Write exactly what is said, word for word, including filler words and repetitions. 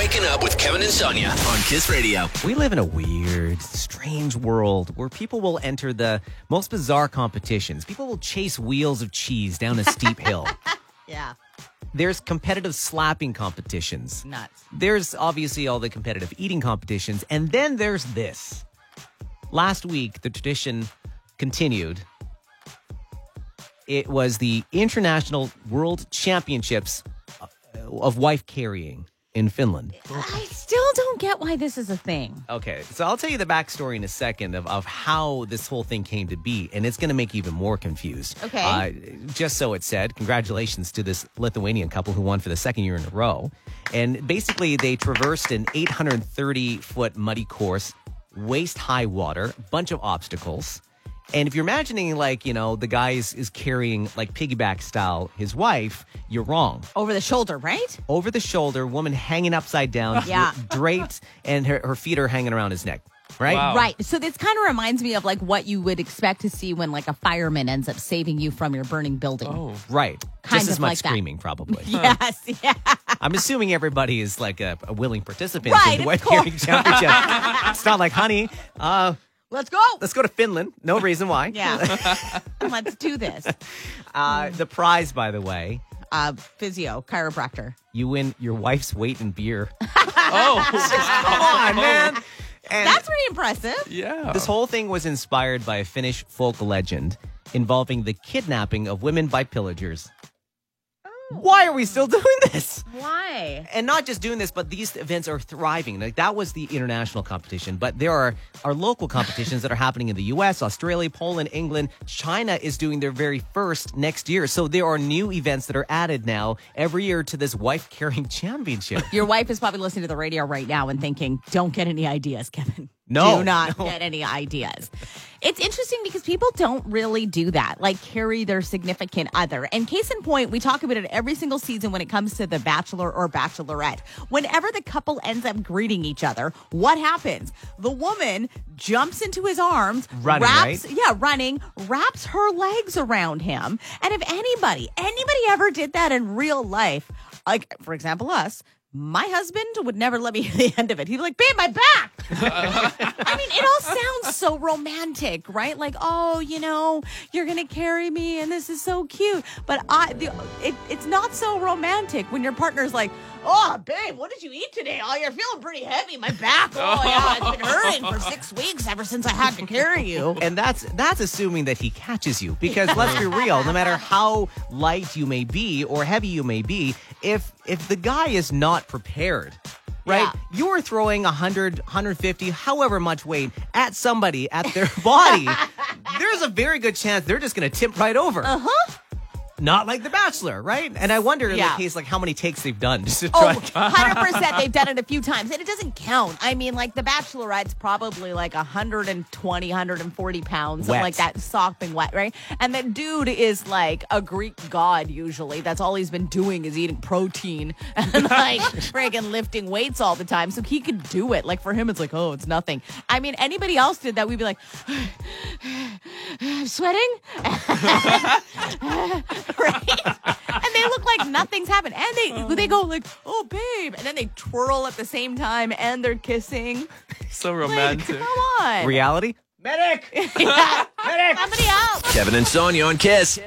Waking Up with Kevin and Sonia on Kiss Radio. We live in a weird, strange world where people will enter the most bizarre competitions. People will chase wheels of cheese down a steep hill. Yeah. There's competitive slapping competitions. Nuts. There's obviously all the competitive eating competitions. And then there's this. Last week, the tradition continued. It was the International World Championships of wife carrying in Finland. I still don't get why this is a thing. Okay, so I'll tell you the backstory in a second of, of how this whole thing came to be, and it's going to make you even more confused. Okay. Uh, just so it said, congratulations to this Lithuanian couple who won for the second year in a row. And basically, they traversed an eight hundred thirty foot muddy course, waist-high water, bunch of obstacles. And if you're imagining, like, you know, the guy is, is carrying, like, piggyback style his wife, you're wrong. Over the shoulder, right? Over the shoulder, woman hanging upside down, Yeah. draped, and her, her feet are hanging around his neck. Right? Wow. Right. So this kind of reminds me of like what you would expect to see when like a fireman ends up saving you from your burning building. Oh. Right. Kind Just as of much like that. screaming, probably. Yes. Yeah. I'm assuming everybody is like a, a willing participant Right, in the of Wet course. Carrying Championship. It's not like, honey, uh, Let's go. let's go to Finland. No reason why. Yeah. Let's do this. Uh, the prize, by the way, Uh, physio, chiropractor. you win your wife's weight in beer. Oh, Come on, man. And That's pretty impressive. yeah. this whole thing was inspired by a Finnish folk legend involving the kidnapping of women by pillagers. Why are we still doing this? Why? And not just doing this, but these events are thriving. Like that was the international competition, but there are, are local competitions that are happening in the U S, Australia, Poland, England. China is doing their very first next year. So there are new events that are added now every year to this wife carrying championship. Your wife is probably listening to the radio right now and thinking, don't get any ideas, Kevin. No, Do not no. get any ideas. It's interesting because people don't really do that, like carry their significant other. And case in point, we talk about it every single season when it comes to the Bachelor or Bachelorette. Whenever the couple ends up greeting each other, what happens? The woman jumps into his arms, Running, wraps, right? yeah, running, wraps her legs around him. And if anybody, anybody ever did that in real life, like, for example, us, my husband would never let me hear the end of it. He'd be like, babe, my back. I mean, it all sounds so romantic, right? Like, oh, you know, you're going to carry me and this is so cute. But I, the, it, it's not so romantic when your partner's like, oh, babe, what did you eat today? Oh, you're feeling pretty heavy. My back, oh, yeah, it's been hurting for six weeks ever since I had to carry you. And that's that's assuming that he catches you. Because let's be real, no matter how light you may be or heavy you may be, if if the guy is not prepared, right? Yeah. You are throwing one hundred, one hundred fifty, however much weight at somebody, at their body. There's a very good chance they're just going to tip right over. Uh-huh. Not like The Bachelor, right? And I wonder in Yeah. the case, like, how many takes they've done just to Oh, try. one hundred percent. They've done it a few times. And it doesn't count. I mean, like, The Bachelorette's probably like one hundred twenty, one hundred forty pounds, something Wet. like that, sopping wet, right? And the dude is like a Greek god, usually. That's all he's been doing is eating protein and, like, friggin' lifting weights all the time. So he could do it. Like, for him, it's like, oh, it's nothing. I mean, anybody else did that, we'd be like, I'm sweating? Right? And they look like nothing's happened. And they they go like, oh, babe. And then they twirl at the same time and they're kissing. So Like, romantic. come on. Reality? Yeah. Somebody else. Kevin and Sonia on Kiss.